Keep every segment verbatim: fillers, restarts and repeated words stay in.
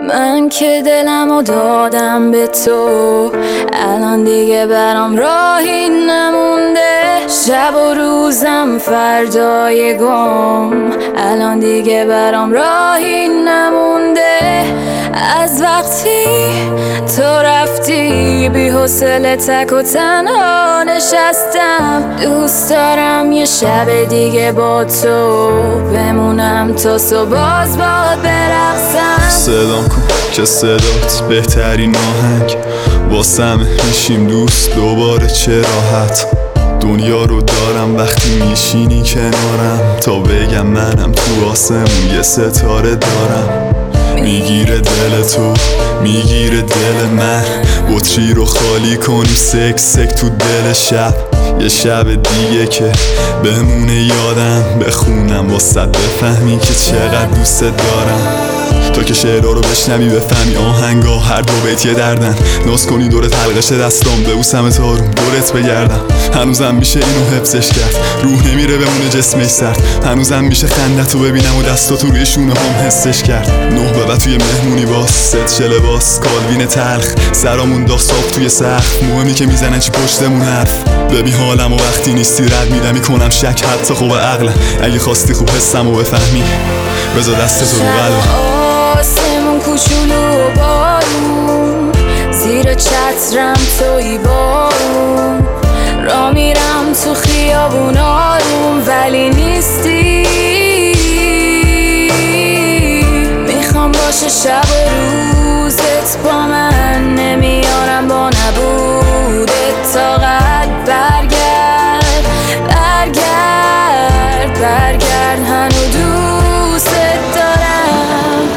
من که دلمو دادم به تو، الان دیگه برام راهی نمونده. شب و روزم فردای گم، الان دیگه برام راهی نمونده. از وقتی تو رفتی بی حوصله تک و تنها نشستم. دوست دارم یه شب دیگه با تو بمونم تا صبح باز باد برقصم. صدام کن که صدات بهترین آهنگ واسمه، میشیم دوست دوباره چه راحت. دنیا رو دارم وقتی میشینی کنارم، تا بگم منم تو آسمون یه ستاره دارم. میگیره دل تو میگیره دل من، بطری رو خالی کنیم سک سک تو دل شب. یه شب دیگه که بمونه یادم، بخونم واسه بفهمی که چقدر دوست دارم. تا که شعرها رو بشنوی بفهمی آهنگا هر دو بیت یه دردن. ناز کنی دورت حلقش دستام ببوسم تارم دورت بگردم. هنوزم میشه اینو حفظش کرد، روح نمیره بمونه جسمش سرد. هنوزم میشه خندتو ببینم و دستاتو روی شونه هم حسش کرد. نه به بعد توی مهمونی باز ست شه لباس کالوین تلخ، سرامون داغ صاف توی سقف، موهمی که میزنن چی پشتمون حرف. ببین حالم و وقتی نیستی رد میدم میکنم شک حتی خوب عقل. اگه خواستی خوب حسم و بفهمی بذار دستتو رو قلبم. آسمون کوچولو و بارون، زیر چترم توی بارون. را میرم تو خیابون آروم ولی نیستی. میخوام باشه شب و روزت با من، نمیارم با نبودت طاقت. برگرد برگرد برگرد، هنو دوست دارم.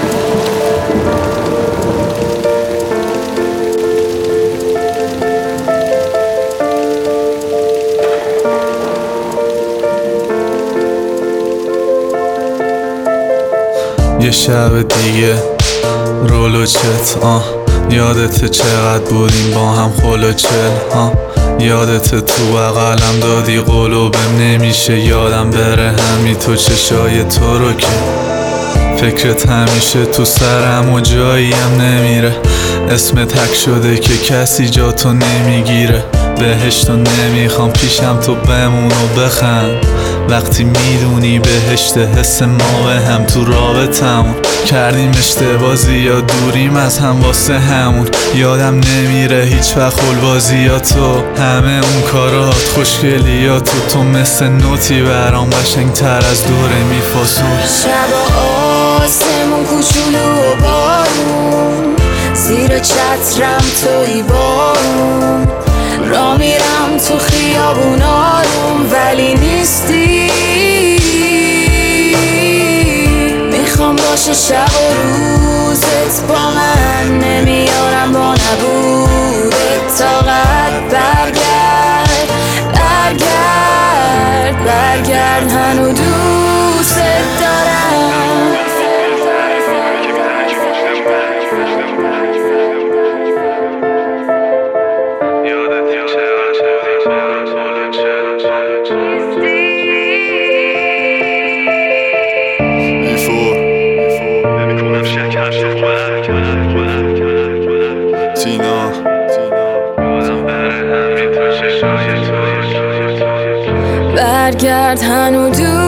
یه شب دیگه رولو چت آه یادت چقدر بودیم با هم خلو چل ها. یادت تو بغلم دادی قلوبم نمیشه یادم بره همی تو چشای تو رو که فکرت همیشه تو سرم و جاییم نمیره. اسم تک شده که کسی جا تو نمیگیره. بهشتو نمیخوام پیشم تو بمون و بخند، وقتی میدونی بهشت حس ما به هم تو رابطمون. کردیم اشتبازی یا دوریم از هم واسه همون. یادم نمیره هیچ وقت خلوازی یا تو، همه اون کارات خوشگلیاتو. تو مثل نوتی برام قشنگ تر از دوره میفاسون. شب آسمون کوچولو و بارون، زیر چترم توی بارون. را میرم تو خیابون آروم ولی نیستی. میخوام باشه شب و روزت با من، نمیارم با نبودت طاقت. برگرد برگرد برگرد، هنو دوست دارم. برگرد هنو دوست